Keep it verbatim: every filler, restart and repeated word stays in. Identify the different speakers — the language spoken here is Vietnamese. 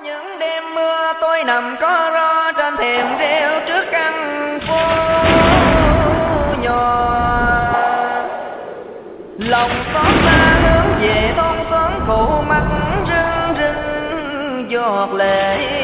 Speaker 1: những đêm mưa tôi nằm có ro trên thềm rêu trước căn phố nhỏ, lòng xót xa hướng về thôn xóm cũ, mắt rưng rưng giọt lệ.